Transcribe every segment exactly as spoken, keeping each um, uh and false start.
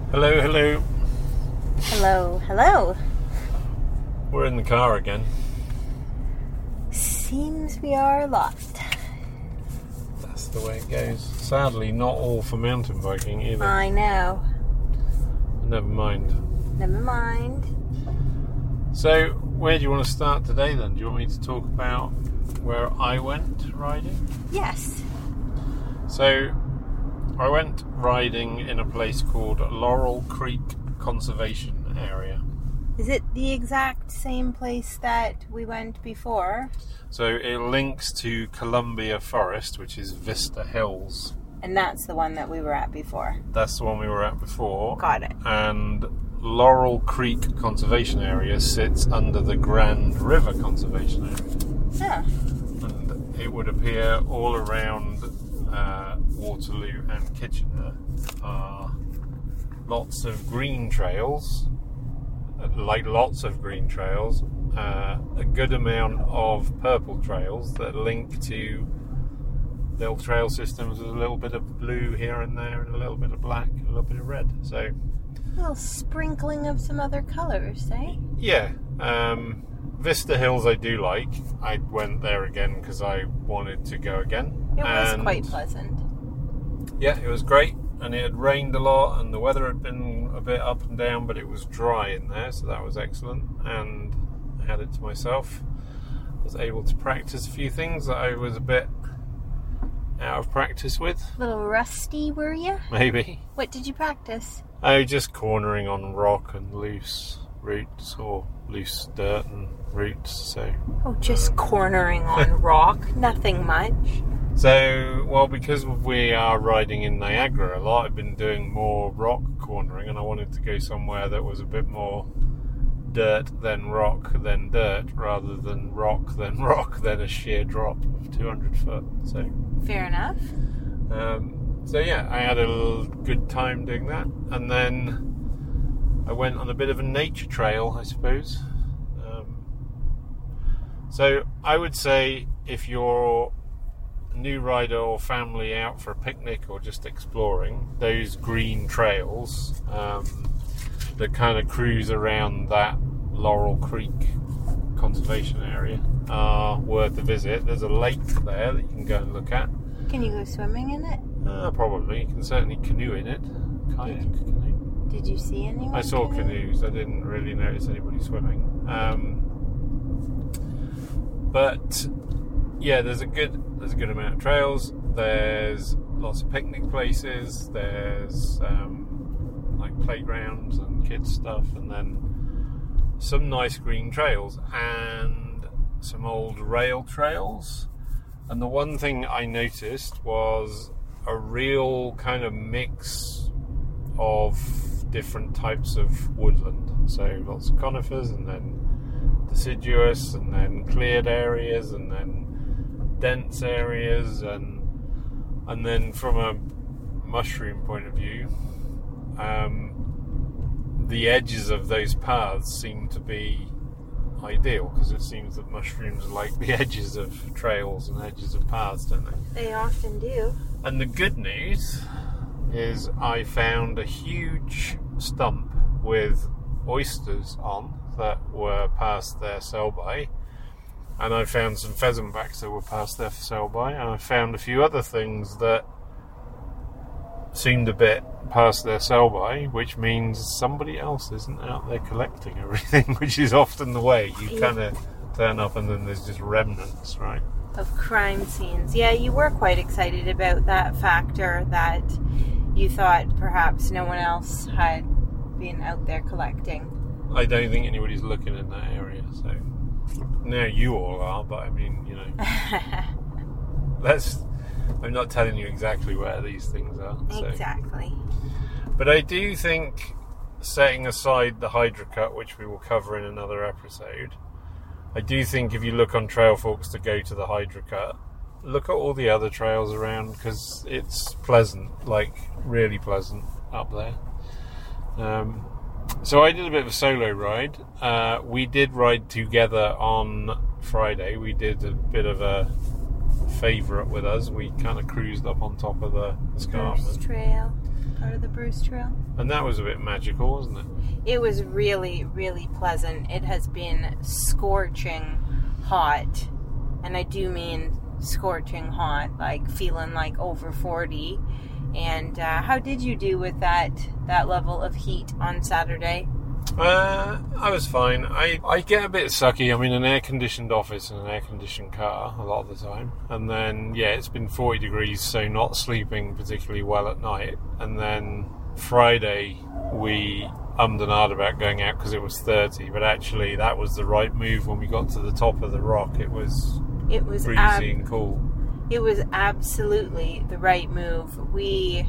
Hello, hello. Hello, hello. We're in the car again. Seems we are a lot. That's the way it goes. Sadly, not all for mountain biking either. I know. Never mind. Never mind. So, where do you want to start today then? Do you want me to talk about where I went riding? Yes. So, I went riding in a place called Laurel Creek Conservation Area. Is it the exact same place that we went before? So it links to Columbia Forest, which is Vista Hills. And that's the one that we were at before. That's the one we were at before. Got it. And Laurel Creek Conservation Area sits under the Grand River Conservation Area. Yeah. And it would appear all around uh, Waterloo and Kitchener are lots of green trails, like lots of green trails, uh, a good amount of purple trails that link to little trail systems with a little bit of blue here and there and a little bit of black and a little bit of red. So A little sprinkling of some other colours, eh? yeah, um, Vista Hills I do like. I went there again because I wanted to go again. It was And quite pleasant. yeah, it was great, and it had rained a lot and the weather had been a bit up and down, but it was dry in there, so that was excellent, and I had it to myself. I was able to practice a few things that I was a bit out of practice with. A little rusty, were you? Maybe. What did you practice? I was just cornering on rock and loose roots, or loose dirt and roots, so... Oh, just cornering on rock. Nothing much. So, well, because we are riding in Niagara a lot, I've been doing more rock cornering, and I wanted to go somewhere that was a bit more dirt, then rock, then dirt, rather than rock, then rock, then a sheer drop of two hundred foot. So, Fair enough. um, so yeah, I had a l- good time doing that, and then I went on a bit of a nature trail, I suppose. Um, so, I would say if you're new rider or family out for a picnic or just exploring, those green trails um, that kind of cruise around that Laurel Creek conservation area are worth a visit. There's a lake there that you can go and look at. Can you go swimming in it? Uh, probably. You can certainly canoe in it. Kayak canoe. Did you see anyone? I saw canoe? canoes. I didn't really notice anybody swimming. Um, but yeah, there's a good there's a good amount of trails. There's lots of picnic places. There's um, like playgrounds and kids stuff, and then some nice green trails and some old rail trails. And the one thing I noticed was a real kind of mix of different types of woodland. So lots of conifers, and then deciduous, and then cleared areas, and then dense areas, and and then from a mushroom point of view, um, the edges of those paths seem to be ideal, because it seems that mushrooms like the edges of trails and edges of paths, don't they? They often do. And the good news is I found a huge stump with oysters on that were past their sell-by. And I found some pheasant backs that were past their sell-by, and I found a few other things that seemed a bit past their sell-by, which means somebody else isn't out there collecting everything, which is often the way. You Yeah. kind of turn up and then there's just remnants, right? Of crime scenes. Yeah, you were quite excited about that factor, that you thought perhaps no one else had been out there collecting. I don't think anybody's looking in that area, so... Now you all are, but I mean, you know... Let's... I'm not telling you exactly where these things are. So. Exactly. But I do think, setting aside the Hydra Cut, which we will cover in another episode, I do think if you look on Trailforks to go to the Hydra Cut, look at all the other trails around, because it's pleasant, like really pleasant up there. Um, so I did a bit of a solo ride. Uh, we did ride together on Friday. We did a bit of a favourite with us. We kind of cruised up on top of the escarpment. First trail. part of the Bruce Trail. And that was a bit magical, wasn't it? It was really, really pleasant. It has been scorching hot, and I do mean scorching hot, like feeling like over forty. And uh, how did you do with that that level of heat on Saturday? Uh, I was fine. I, I get a bit sucky. I'm in an air-conditioned office and an air-conditioned car a lot of the time. And then, yeah, it's been forty degrees, so not sleeping particularly well at night. And then Friday, we ummed and ahed about going out because it was thirty. But actually, that was the right move when we got to the top of the rock. It was, it was breezy ab- and cool. It was absolutely the right move. We...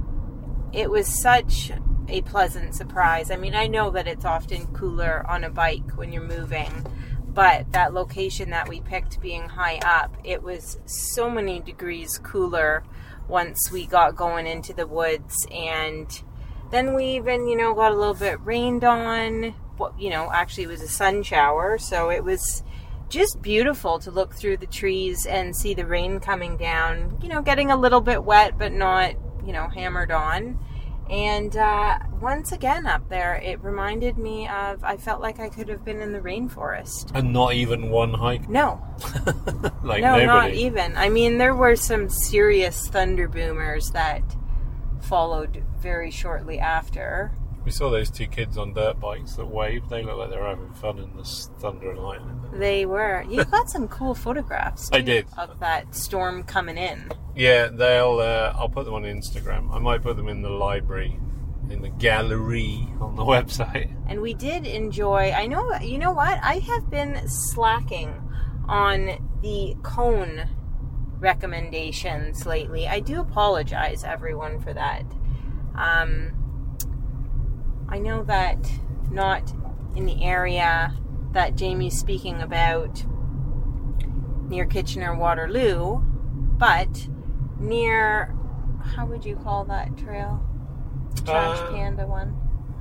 It was such a pleasant surprise. I mean, I know that it's often cooler on a bike when you're moving, but that location that we picked being high up, it was so many degrees cooler once we got going into the woods. And then we even, you know, got a little bit rained on. Well, you know, actually it was a sun shower, so it was just beautiful to look through the trees and see the rain coming down, you know, getting a little bit wet, but not, you know, hammered on. And uh, once again up there, it reminded me of, I felt like I could have been in the rainforest. And not even one hike? No. Like no, nobody. Not even. I mean, there were some serious thunder boomers that followed very shortly after. We saw those two kids on dirt bikes that waved. They looked like they were having fun in the thunder and lightning. They were. You got some cool photographs, too, I did. of that storm coming in. Yeah, they'll. Uh, I'll put them on Instagram. I might put them in the library, in the gallery on the website. And we did enjoy. I know. You know what? I have been slacking on the cone recommendations lately. I do apologize, everyone, for that. Um, I know that not in the area that Jamie's speaking about near Kitchener-Waterloo, but near, how would you call that trail? Trash Uh, Panda one?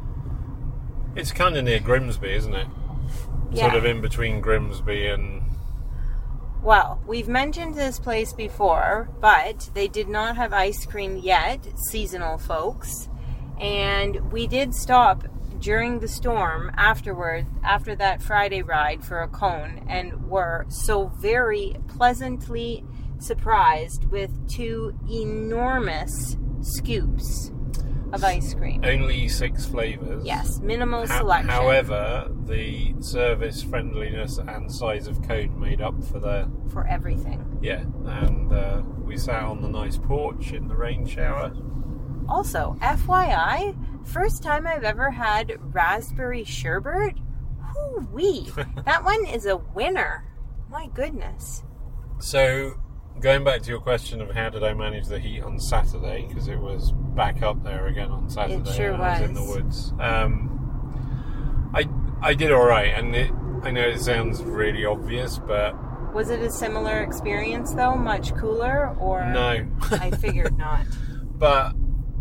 It's kind of near Grimsby, isn't it? Yeah. Sort of in between Grimsby and... Well, we've mentioned this place before, but they did not have ice cream yet, seasonal folks. And we did stop during the storm afterward, after that Friday ride for a cone, and were so very pleasantly surprised with two enormous scoops of ice cream. Only six flavours. Yes, minimal Ho- selection. However, the service, friendliness and size of cone made up for the... For everything. Yeah, and uh, we sat on the nice porch in the rain shower. Also, F Y I, first time I've ever had raspberry sherbet. Whoo-wee. That one is a winner. My goodness. So, going back to your question of how did I manage the heat on Saturday, because it was back up there again on Saturday. It sure when I was in the was. woods. Um, I I did all right, and it, I know it sounds really obvious, but Was it a similar experience, though? Much cooler? Or no. I figured not. But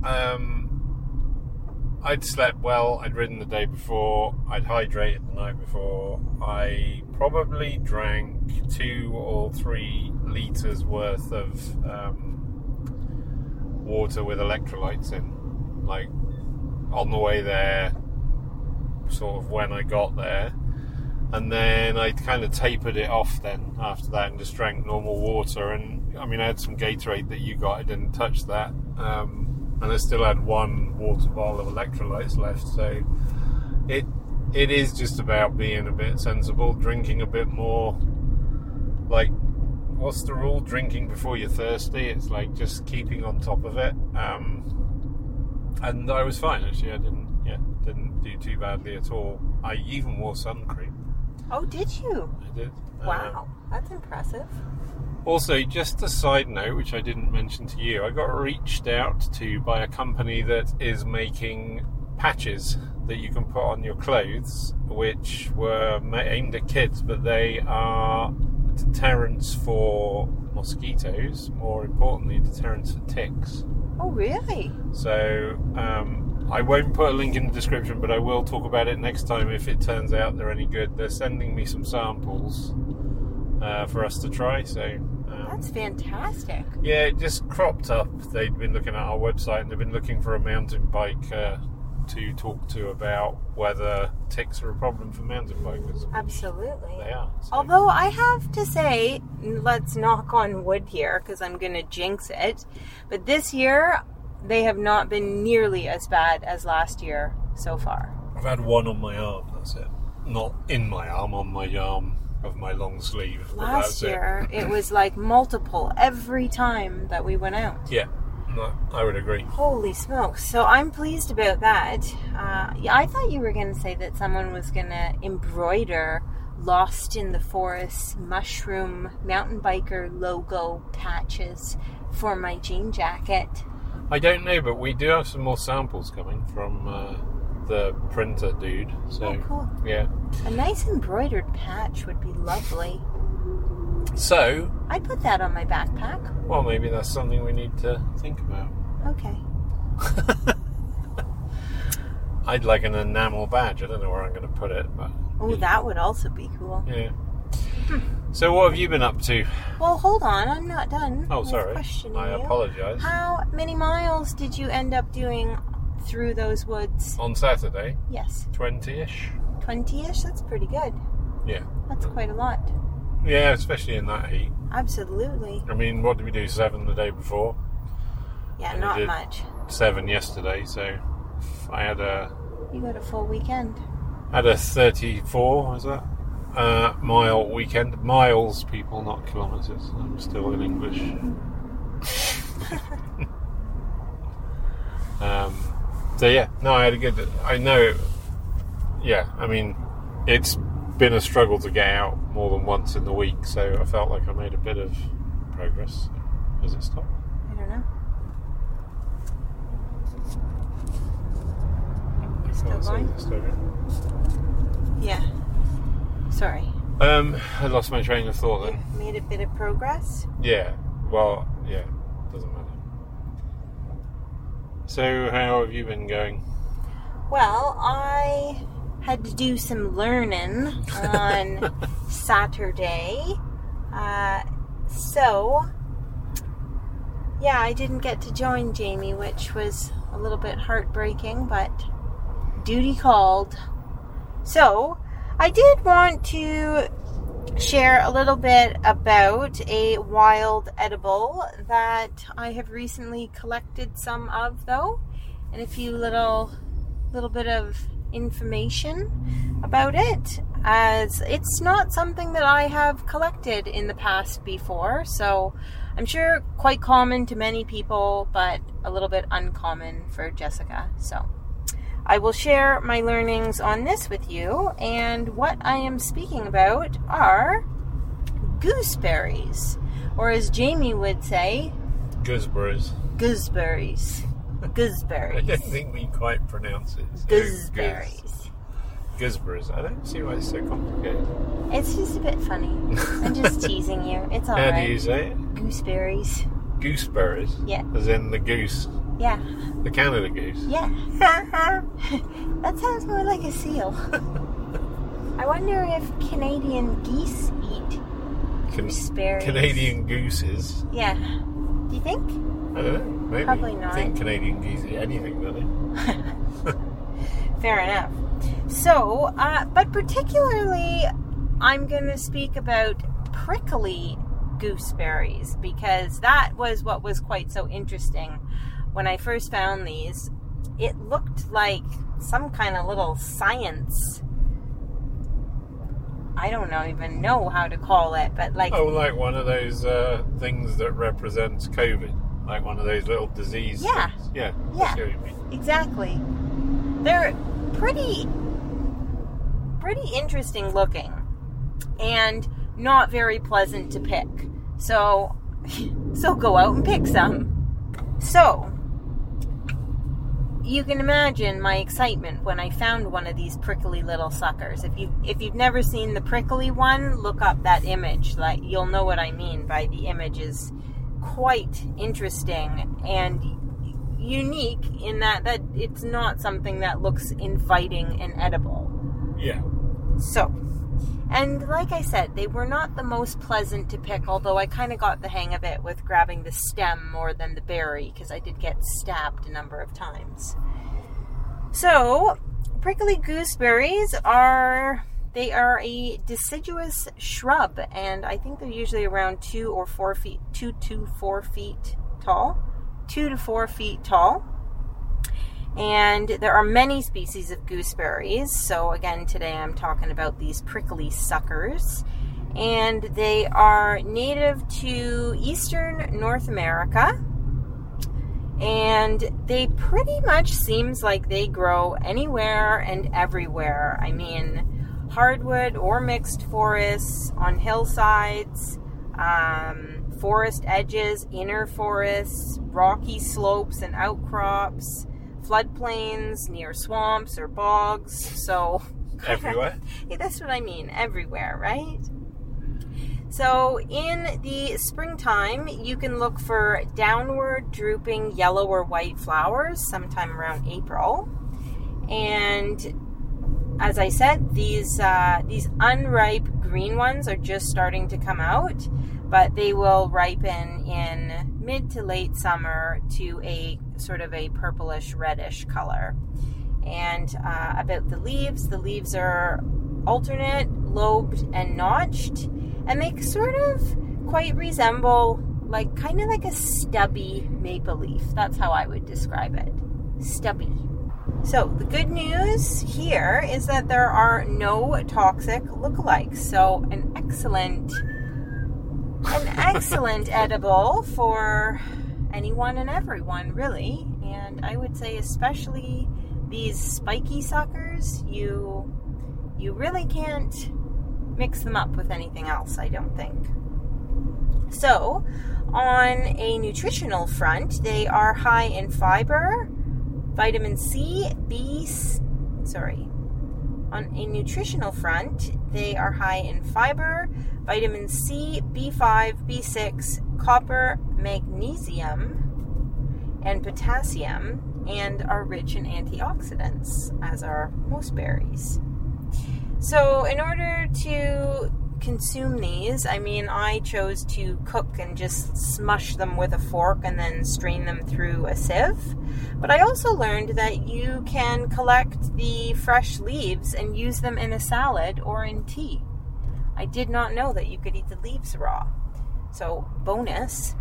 um, I'd slept well. I'd ridden the day before. I'd hydrated the night before. I probably drank two or three litres worth of um, water with electrolytes in. Like, on the way there, sort of when I got there. And then I kind of tapered it off then after that and just drank normal water. And I mean, I had some Gatorade that you got. I didn't touch that. Um, and I still had one water bottle of electrolytes left. So it it is just about being a bit sensible, drinking a bit more. Like, what's the rule? Drinking before you're thirsty. It's like just keeping on top of it. Um, and I was fine, actually. I didn't, yeah, didn't do too badly at all. I even wore sun cream. Oh, did you? I did. Wow, Uh, that's impressive. also, just a side note, which I didn't mention to you, I got reached out to by a company that is making patches that you can put on your clothes, which were ma- aimed at kids, but they are deterrents for mosquitoes, more importantly, deterrents for ticks. Oh, really? So, um, I won't put a link in the description, but I will talk about it next time if it turns out they're any good. They're sending me some samples uh, for us to try, so Um, That's fantastic. Yeah, it just cropped up. They'd been looking at our website and they've been looking for a mountain bike uh, to talk to about whether ticks are a problem for mountain bikers. Absolutely. They are. So. Although I have to say, let's knock on wood here because I'm going to jinx it, but this year they have not been nearly as bad as last year so far. I've had one on my arm, that's it. Not in my arm, on my arm of my long sleeve. But Last that's year, it. it was like multiple every time that we went out. Yeah, no, I would agree. Holy smokes. So I'm pleased about that. Uh, yeah, I thought you were going to say that someone was going to embroider Lost in the Forest mushroom mountain biker logo patches for my jean jacket. I don't know, but we do have some more samples coming from uh, the printer dude. So, Oh, cool. yeah. A nice embroidered patch would be lovely. So, I'd put that on my backpack. well, maybe that's something we need to think about. Okay. I'd like an enamel badge. I don't know where I'm going to put it, but Oh, that would also be cool. yeah. So, what have you been up to? Well, hold on. I'm not done. Oh, with sorry. questioning I you. apologise. How many miles did you end up doing through those woods? On Saturday, Yes. twenty-ish. twenty-ish? That's pretty good. Yeah. That's quite a lot. Yeah, especially in that heat. Absolutely. I mean, what did we do? Seven the day before? Yeah, And I not did much. Seven yesterday, so I had a You got a full weekend. had a thirty-four, was that? Uh, mile weekend. Miles, people, not kilometres. I'm still in English. um, so yeah, no, I had a good. I know. Yeah, I mean, it's been a struggle to get out more than once in the week, so I felt like I made a bit of progress. Has it stopped? I don't know. Still Oh, so going? it's still going. Yeah. Sorry. Um, I lost my train of thought then. Made a bit of progress. Yeah. Well, yeah. Doesn't matter. So, how have you been going? Well, I had to do some learning on Saturday. Uh, so, yeah, I didn't get to join Jamie, which was a little bit heartbreaking, but duty called. So, I did want to share a little bit about a wild edible that I have recently collected some of, though, and a few little little bit of information about it, as it's not something that I have collected in the past before, so I'm sure quite common to many people, but a little bit uncommon for Jessica. So I will share my learnings on this with you, and what I am speaking about are gooseberries, or as Jamie would say, Gooseberries. gooseberries. I Gooseberries. don't think we quite pronounce it. So Gooseberries. goose- Gooseberries. I don't see why it's so complicated. It's just a bit funny. I'm just teasing you. It's How do you alright. say it? Gooseberries. Gooseberries? Yeah. As in the goose. Yeah. The Canada goose. Yeah. That sounds more like a seal. I wonder if Canadian geese eat Can- gooseberries. Canadian gooses. Yeah. Do you think? I don't know. Maybe. Probably not. I think Canadian geese eat anything, don't they? Fair enough. So, uh, but particularly, I'm going to speak about prickly gooseberries, because that was what was quite so interesting when I first found these. It looked like some kind of little science. I don't know, even know how to call it, but like... Oh, like one of those uh, things that represents COVID. Like one of those little disease Yeah. things. Yeah. Yeah. I see what you mean. Exactly. They're pretty, pretty interesting looking, and not very pleasant to pick. So, so go out and pick some. So, you can imagine my excitement when I found one of these prickly little suckers. If you if you've never seen the prickly one, look up that image. Like, you'll know what I mean by the image is quite interesting and unique in that that it's not something that looks inviting and edible. Yeah. So, And like I said, they were not the most pleasant to pick, although I kind of got the hang of it with grabbing the stem more than the berry, because I did get stabbed a number of times. So, prickly gooseberries are, they are a deciduous shrub, and I think they're usually around two or four feet, two to four feet tall, two to four feet tall. And there are many species of gooseberries. So again, today I'm talking about these prickly suckers. And they are native to eastern North America. And they pretty much seems like they grow anywhere and everywhere. I mean, hardwood or mixed forests, on hillsides, um, forest edges, inner forests, rocky slopes and outcrops, floodplains, near swamps or bogs. So everywhere. Yeah, that's what I mean, everywhere, right? So in the springtime, you can look for downward drooping yellow or white flowers sometime around April. And as I said, these uh, these unripe green ones are just starting to come out, but they will ripen in mid to late summer to a sort of a purplish reddish color. And uh, about the leaves, the leaves are alternate, lobed, and notched, and they sort of quite resemble like kind of like a stubby maple leaf. That's how I would describe it. Stubby. So the good news here is that there are no toxic lookalikes. So an excellent an excellent edible for anyone and everyone, really. And I would say especially these spiky suckers, you you really can't mix them up with anything else, I don't think. So, on a nutritional front, they are high in fiber, vitamin C, B, sorry. On a nutritional front, they are high in fiber, vitamin C, B five, B six, copper, magnesium, and potassium, and are rich in antioxidants, as are most berries. So in order to consume these, I mean, I chose to cook and just smush them with a fork and then strain them through a sieve. But I also learned that you can collect the fresh leaves and use them in a salad or in tea. I did not know that you could eat the leaves raw. So, bonus.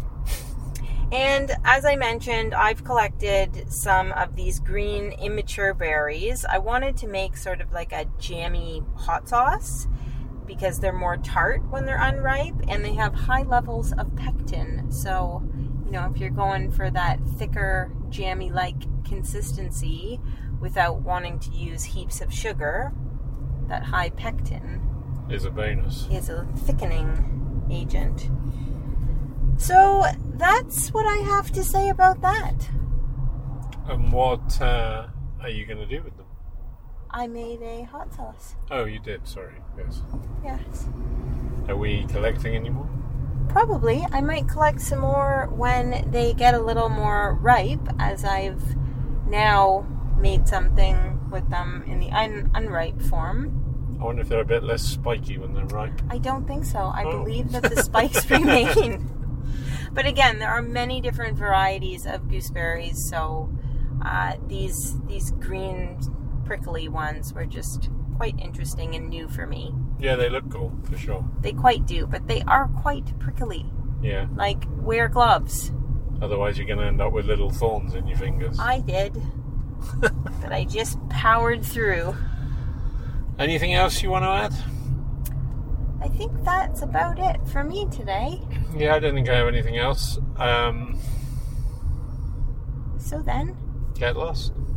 And as I mentioned, I've collected some of these green immature berries. I wanted to make sort of like a jammy hot sauce because they're more tart when they're unripe and they have high levels of pectin. So, you know, if you're going for that thicker, jammy-like consistency without wanting to use heaps of sugar, that high pectin is a bonus. Is a thickening agent. So that's what I have to say about that. And what uh, are you going to do with them? I made a hot sauce. Oh, you did, sorry. Yes. Yes. Are we collecting any more? Probably. I might collect some more when they get a little more ripe, as I've now made something with them in the un- unripe form. I wonder if they're a bit less spiky when they're ripe. I don't think so. I oh. believe that the spikes remain. But again, there are many different varieties of gooseberries, so uh, these these green prickly ones were just quite interesting and new for me. Yeah, they look cool, for sure. They quite do, but they are quite prickly. Yeah. Like, wear gloves. Otherwise you're going to end up with little thorns in your fingers. I did. But I just powered through. Anything else you want to add? I think that's about it for me today. Yeah, I don't think I have anything else. Um, so then? Get lost.